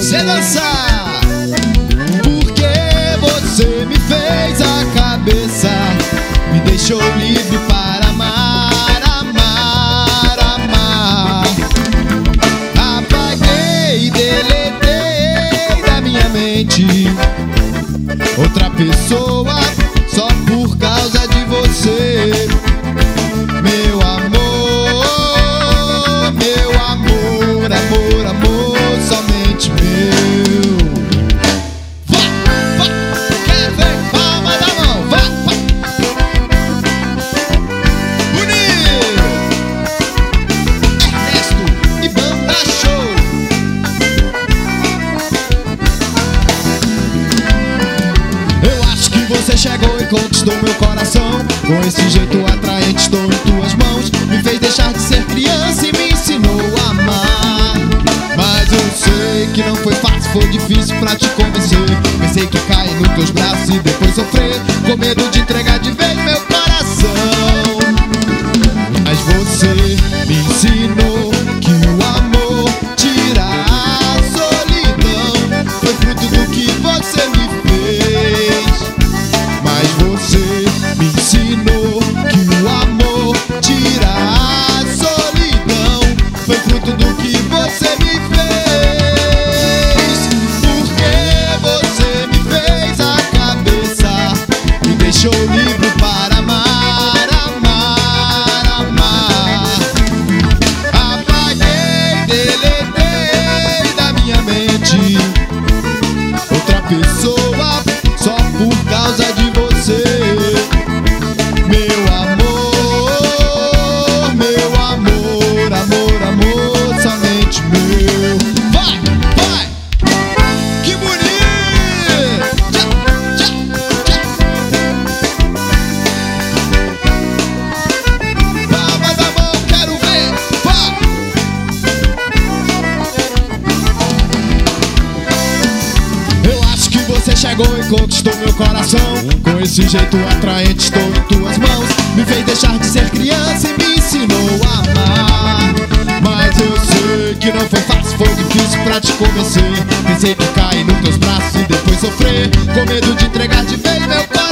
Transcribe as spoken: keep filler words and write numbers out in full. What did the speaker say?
você dançar. Porque você me fez a cabeça, me deixou livre para amar, amar, amar. Apaguei e deletei da minha mente outra pessoa só por causa de você. Meu amor, meu amor, amor, amor, somente meu. Vá, vá, quer ver? Palma da mão, vá, vá. Bonito! Ernesto e Banda Show. Eu acho que você chegou e conquistou meu coração. Com esse jeito atraente estou em tuas mãos. Me fez deixar de ser criança e me ensinou a amar. Mas eu sei que não foi fácil, foi difícil pra te convencer. Pensei que cair nos teus braços e depois sofrer, com medo de entregar de vez meu coração. Mas você me ensinou que o amor tira a solidão. Foi fruto do que você me fez. Mas você me ensinou que o amor tira a solidão. Foi fruto do que você me fez. Porque você me fez a cabeça, me deixou livre para amar, amar, amar. Apaguei, deletei da minha mente outra pessoa só por causa de você. Meu amor, meu amor, amor, amor, somente meu. Vai, vai! Que bonito! Tchá, tchá, tchá. Palma da mão, quero ver! Vai! Eu acho que você chegou e conquistou meu coração. Com esse jeito atraente estou em tuas mãos. Me fez deixar de ser criança e me ensinou a amar. Mas eu sei que não foi fácil, foi difícil pra te convencer. Pensei que cair nos teus braços e depois sofrer, com medo de entregar de vez meu coração.